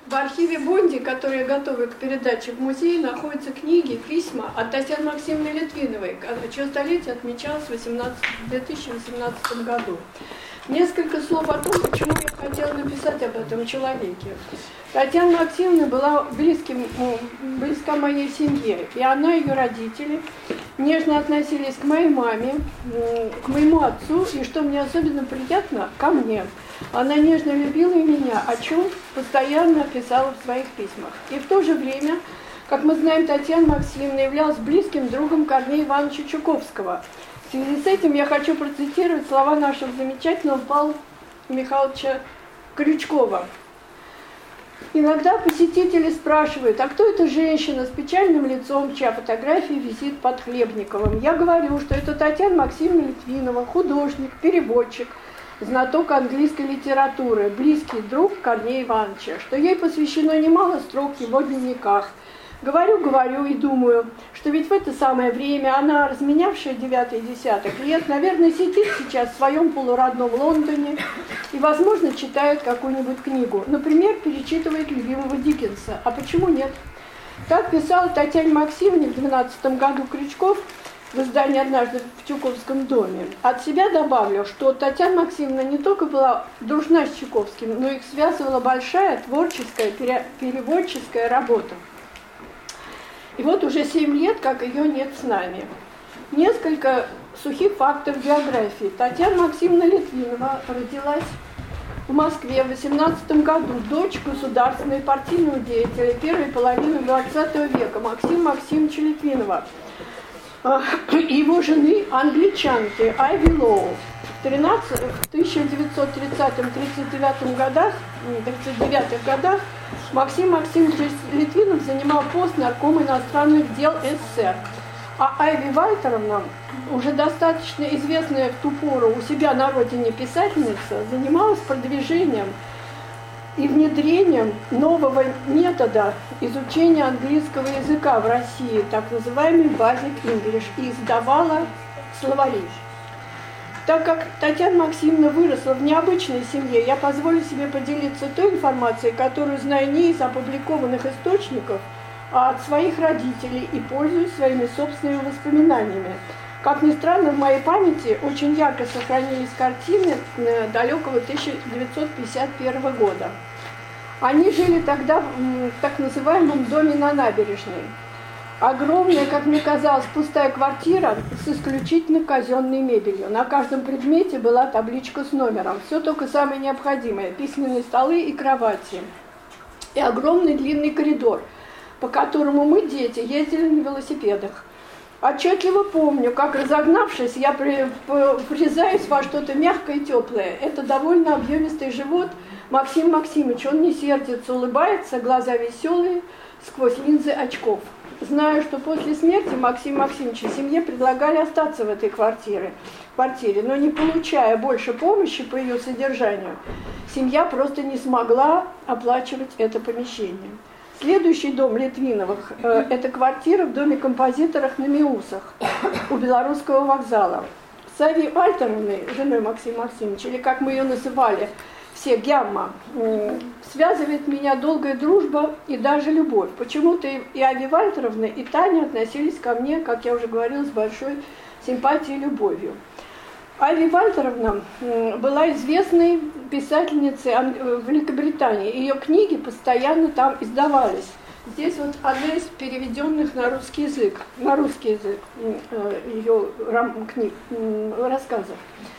В архиве Бонди, который я готовлю к передаче в музей, находятся книги, письма от Татьяны Максимовны Литвиновой, чье столетие отмечалось в 2018 году. Несколько слов о том, почему я хотела написать об этом человеке. Татьяна Максимовна была близка моей семье, и она и ее родители нежно относились к моей маме, к моему отцу, и, что мне особенно приятно, ко мне. Она нежно любила и меня, о чем постоянно писала в своих письмах. И в то же время, как мы знаем, Татьяна Максимовна являлась близким другом Корнея Ивановича Чуковского. В связи с этим я хочу процитировать слова нашего замечательного Павла Михайловича Крючкова. Иногда посетители спрашивают, а кто эта женщина с печальным лицом, чья фотография висит под Хлебниковым? Я говорю, что это Татьяна Максимовна Литвинова, художник, переводчик, знаток английской литературы, близкий друг Корнея Ивановича, что ей посвящено немало строк в его дневниках. Говорю и думаю, что ведь в это самое время она, разменявшая 9-й десяток лет, наверное, сидит сейчас в своем полуродном Лондоне и, возможно, читает какую-нибудь книгу. Например, перечитывает любимого Диккенса. А почему нет? Так писала Татьяне Максимовне в 12 году Крючков в издании «Однажды в Чуковском доме». От себя добавлю, что Татьяна Максимовна не только была дружна с Чуковским, но их связывала большая творческая переводческая работа. И вот уже 7 лет, как ее нет с нами. Несколько сухих фактов биографии. Татьяна Максимовна Литвинова родилась в Москве в 18 году, дочь государственного и партийного деятеля первой половины 20 века Максима Максимовича Литвинова и его жены англичанки Айви Лоу. В 1930-39 годах Максим Максимович Литвинов занимал пост наркома иностранных дел СССР, а Айви Вальтеровна, уже достаточно известная в ту пору у себя на родине писательница, занималась продвижением и внедрением нового метода изучения английского языка в России, так называемый Basic English, и издавала словари. Так как Татьяна Максимовна выросла в необычной семье, я позволю себе поделиться той информацией, которую знаю не из опубликованных источников, а от своих родителей и пользуюсь своими собственными воспоминаниями. Как ни странно, в моей памяти очень ярко сохранились картины далекого 1951 года. Они жили тогда в так называемом доме на набережной. Огромная, как мне казалось, пустая квартира с исключительно казенной мебелью. На каждом предмете была табличка с номером. Все только самое необходимое. Письменные столы и кровати. И огромный длинный коридор, по которому мы, дети, ездили на велосипедах. Отчетливо помню, как, разогнавшись, я врезаюсь во что-то мягкое и теплое. Это довольно объемистый живот Максим Максимович. Он не сердится, улыбается, глаза веселые, сквозь линзы очков. Знаю, что после смерти Максима Максимовича семье предлагали остаться в этой квартире, но не получая больше помощи по ее содержанию, семья просто не смогла оплачивать это помещение. Следующий дом Литвиновых – это квартира в доме композиторов на Миусах у Белорусского вокзала. С Айви Вальтеровной, женой Максима Максимовича, или как мы ее называли, все Гямма, связывает меня долгая дружба и даже любовь. Почему-то и Айви Вальтеровна, и Таня относились ко мне, как я уже говорила, с большой симпатией и любовью. Айви Вальтеровна была известной писательницей в Великобритании. Ее книги постоянно там издавались. Здесь вот одна из переведенных на русский язык ее книг, рассказов.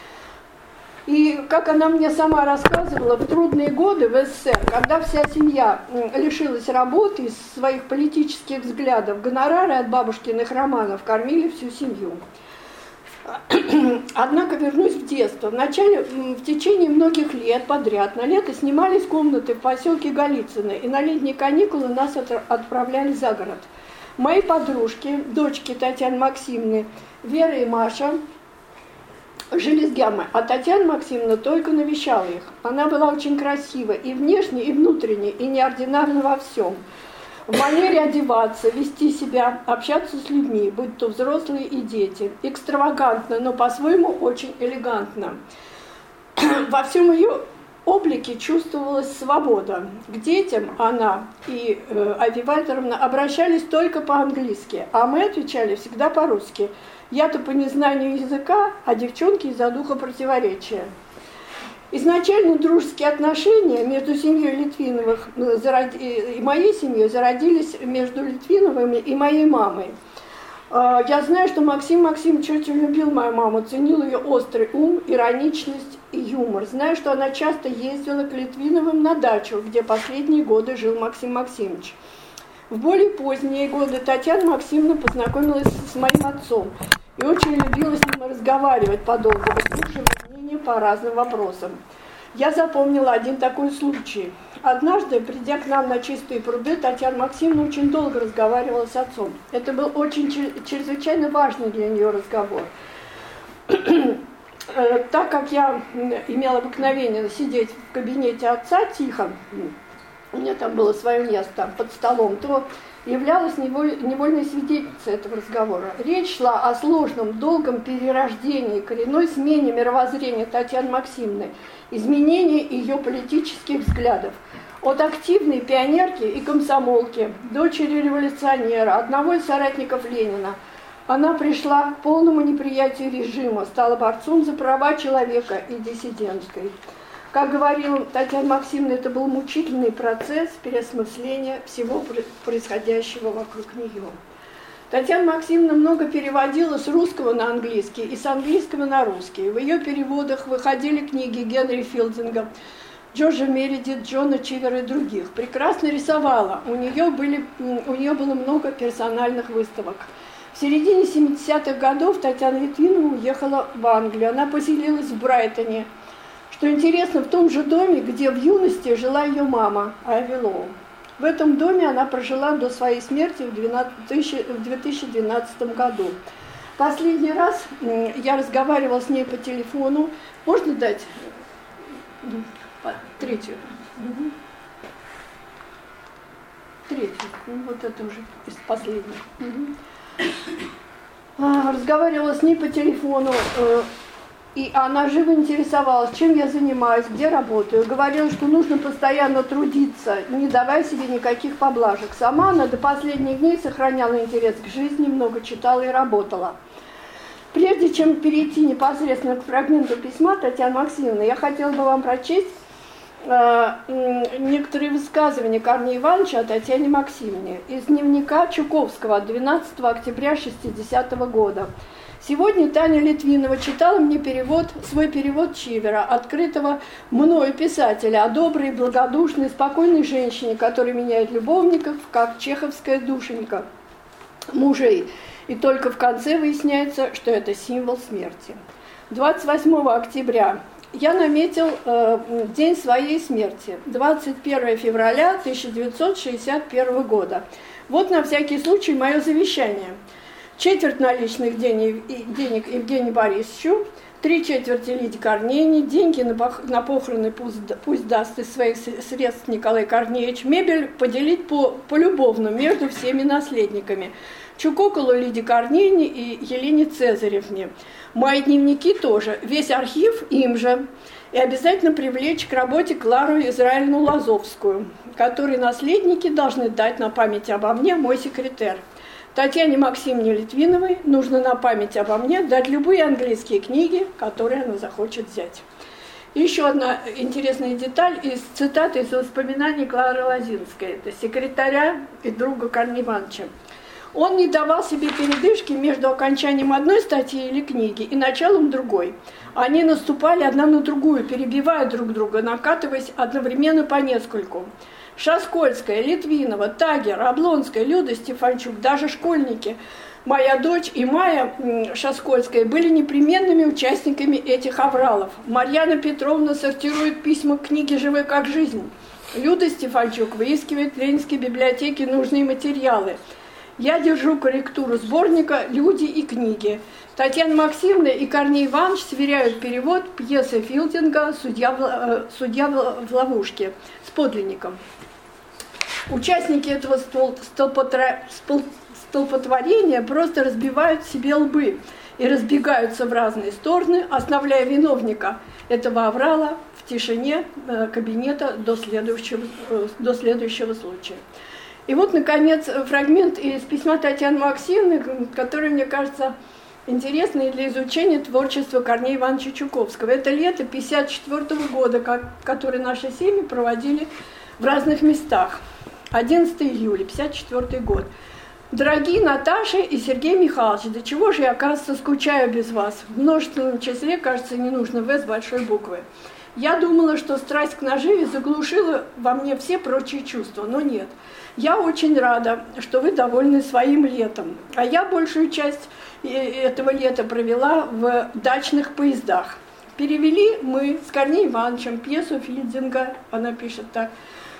И как она мне сама рассказывала, в трудные годы в СССР, когда вся семья лишилась работы из своих политических взглядов, гонорары от бабушкиных романов кормили всю семью. Однако вернусь в детство. В течение многих лет подряд на лето снимались комнаты в поселке Голицыно, и на летние каникулы нас отправляли за город. Мои подружки, дочки Татьяны Максимовны, Вера и Маша, жили с Гяммой, а Татьяна Максимовна только навещала их. Она была очень красива и внешне, и внутренне, и неординарна во всем. В манере одеваться, вести себя, общаться с людьми, будь то взрослые и дети. Экстравагантно, но по-своему очень элегантно. Во всем ее облике чувствовалась свобода. К детям она и Айви Вальтеровна обращались только по-английски, а мы отвечали всегда по-русски. Я-то по незнанию языка, а девчонки из-за духа противоречия. Изначально дружеские отношения между семьей Литвиновых и моей семьей зародились между Литвиновыми и моей мамой. Я знаю, что Максим Максимович очень любил мою маму, ценил ее острый ум, ироничность и юмор. Знаю, что она часто ездила к Литвиновым на дачу, где последние годы жил Максим Максимович. В более поздние годы Татьяна Максимовна познакомилась с моим отцом и очень любила с ним разговаривать подолгу, выслушивать мнения по разным вопросам. Я запомнила один такой случай. Однажды, придя к нам на Чистые пруды, Татьяна Максимовна очень долго разговаривала с отцом. Это был очень чрезвычайно важный для нее разговор. Так как я имела обыкновение сидеть в кабинете отца тихо, у меня там было свое место под столом, то являлась невольной свидетельницей этого разговора. Речь шла о сложном, долгом перерождении, коренной смене мировоззрения Татьяны Максимовны, изменении ее политических взглядов. От активной пионерки и комсомолки, дочери революционера, одного из соратников Ленина, она пришла к полному неприятию режима, стала борцом за права человека и диссиденткой. Как говорила Татьяна Максимовна, это был мучительный процесс переосмысления всего происходящего вокруг нее. Татьяна Максимовна много переводила с русского на английский и с английского на русский. В ее переводах выходили книги Генри Филдинга, Джорджа Мередит, Джона Чивера и других. Прекрасно рисовала, у нее было много персональных выставок. В середине 70-х годов Татьяна Литвинова уехала в Англию. Она поселилась в Брайтоне. Что интересно, в том же доме, где в юности жила ее мама, Айви Лоу. В этом доме она прожила до своей смерти в 2012 году. Последний раз я разговаривала с ней по телефону. Можно дать третью? Третью. Вот это уже из последних. Разговаривала с ней по телефону. И она живо интересовалась, чем я занимаюсь, где работаю. Говорила, что нужно постоянно трудиться, не давая себе никаких поблажек. Сама она до последних дней сохраняла интерес к жизни, много читала и работала. Прежде чем перейти непосредственно к фрагменту письма Татьяны Максимовны, я хотела бы вам прочесть некоторые высказывания Корнея Ивановича о Татьяне Максимовне из дневника Чуковского от 12 октября 1960 года. Сегодня Таня Литвинова читала мне свой перевод Чивера, открытого мною писателя, о доброй, благодушной, спокойной женщине, которая меняет любовников, как чеховская душенька мужей. И только в конце выясняется, что это символ смерти. 28 октября я наметил день своей смерти, 21 февраля 1961 года. Вот на всякий случай мое завещание. Четверть наличных денег Евгению Борисовичу, 3/4 Лидии Корнеевне, деньги на похороны пусть даст из своих средств Николай Корнеевич, мебель поделить полюбовно между всеми наследниками. Чукоколу Лидии Корнеевне и Елене Цезаревне. Мои дневники тоже, весь архив им же. И обязательно привлечь к работе Клару Израильевну Лазовскую, которой наследники должны дать на память обо мне мой секретарь. Татьяне Максимовне Литвиновой нужно на память обо мне дать любые английские книги, которые она захочет взять. И еще одна интересная деталь из цитаты из воспоминаний Клары Лозинской, это секретаря и друга Корнея Ивановича. Он не давал себе передышки между окончанием одной статьи или книги и началом другой. Они наступали одна на другую, перебивая друг друга, накатываясь одновременно по нескольку. Шаскольская, Литвинова, Тагер, Облонская, Люда Стефанчук, даже школьники, моя дочь и Майя Шаскольская были непременными участниками этих авралов. Марьяна Петровна сортирует письма к книге «Живой как жизнь». Люда Стефанчук выискивает в Ленинской библиотеке нужные материалы. Я держу корректуру сборника «Люди и книги». Татьяна Максимовна и Корней Иванович сверяют перевод пьесы Филдинга «Судья в ловушке» с подлинником. Участники этого столпотворения просто разбивают себе лбы и разбегаются в разные стороны, оставляя виновника этого аврала в тишине кабинета до следующего случая. И вот, наконец, фрагмент из письма Татьяны Максимовны, который, мне кажется, интересный для изучения творчества Корнея Ивановича Чуковского. Это лето 1954 года, которое наши семьи проводили в разных местах. 11 июля 1954 год. Дорогие Наташа и Сергей Михайлович, до чего же я, оказывается, скучаю без вас? В множественном числе, кажется, не нужно «в» с большой буквы. Я думала, что страсть к наживе заглушила во мне все прочие чувства, но нет. Я очень рада, что вы довольны своим летом. А я большую часть этого лета провела в дачных поездах. Перевели мы с Корнеем Ивановичем пьесу Филдинга, она пишет так,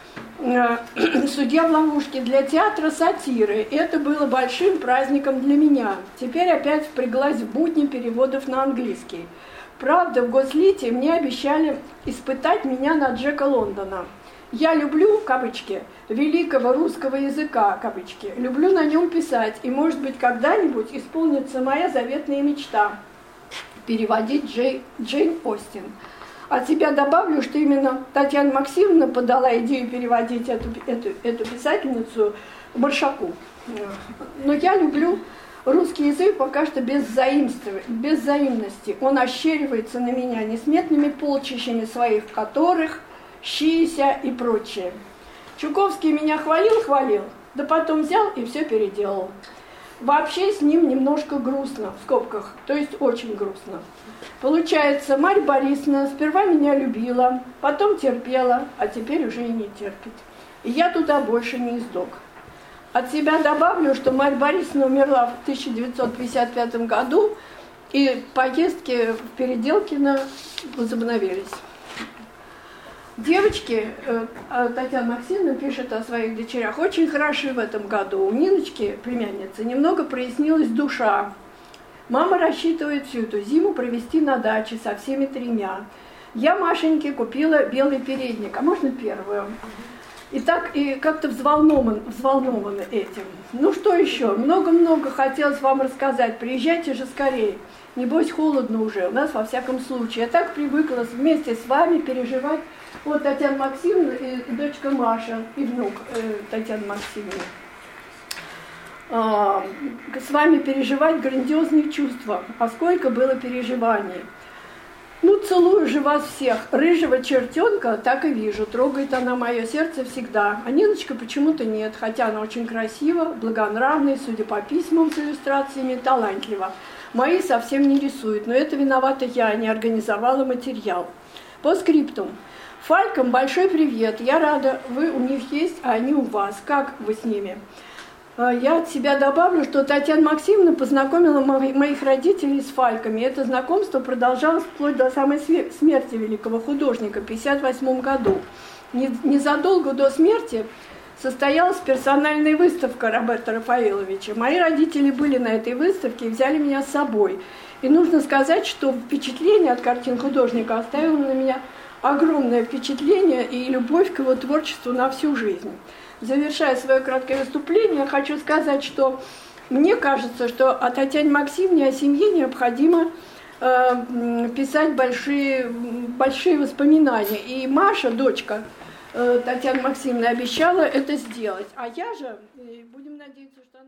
«Судья в ловушке» для театра сатиры. Это было большим праздником для меня. Теперь опять впряглась в будни переводов на английский. Правда, в Гослите мне обещали испытать меня на Джека Лондона. Я люблю, кавычки, великого русского языка, кавычки, люблю на нем писать, и, может быть, когда-нибудь исполнится моя заветная мечта – переводить Джейн Остин. От себя добавлю, что именно Татьяна Максимовна подала идею переводить эту писательницу Маршаку. Но я люблю русский язык пока что без взаимности. Он ощеривается на меня несметными полчищами своих которых, щися и прочее. Чуковский меня хвалил, да потом взял и все переделал. Вообще с ним немножко грустно, в скобках, то есть очень грустно. Получается, Марья Борисовна сперва меня любила, потом терпела, а теперь уже и не терпит. И я туда больше не издок. От себя добавлю, что Марья Борисовна умерла в 1955 году, и поездки в Переделкино возобновились. Девочки, Татьяна Максимовна пишет о своих дочерях, очень хороши в этом году. У Ниночки, племянницы, немного прояснилась душа. Мама рассчитывает всю эту зиму провести на даче со всеми тремя. Я Машеньке купила белый передник, а можно первую? И так и как-то взволнованы этим. Ну что еще? Много-много хотелось вам рассказать. Приезжайте же скорее. Небось холодно уже, у нас во всяком случае. Я так привыкла вместе с вами переживать. Вот Татьяна Максимовна и дочка Маша, и внук Татьяны Максимовны. С вами переживать грандиозные чувства. А сколько было переживаний. Ну, целую же вас всех. Рыжего чертенка так и вижу. Трогает она мое сердце всегда. А Ниночка почему-то нет, хотя она очень красива, благонравная, судя по письмам с иллюстрациями, талантлива. Мои совсем не рисуют, но это виновата я, не организовала материал. По скриптум. Фалькам большой привет. Я рада, вы у них есть, а они у вас. Как вы с ними? Я от себя добавлю, что Татьяна Максимовна познакомила моих родителей с Фальками. Это знакомство продолжалось вплоть до самой смерти великого художника в 1958 году. Незадолго до смерти состоялась персональная выставка Роберта Рафаэловича. Мои родители были на этой выставке и взяли меня с собой. И нужно сказать, что впечатление от картин художника оставило на меня огромное впечатление и любовь к его творчеству на всю жизнь. Завершая свое краткое выступление, хочу сказать, что мне кажется, что о Татьяне Максимовне, о семье необходимо писать большие воспоминания. И Маша, дочка Татьяны Максимовны, обещала это сделать. А я же, будем надеяться, что она...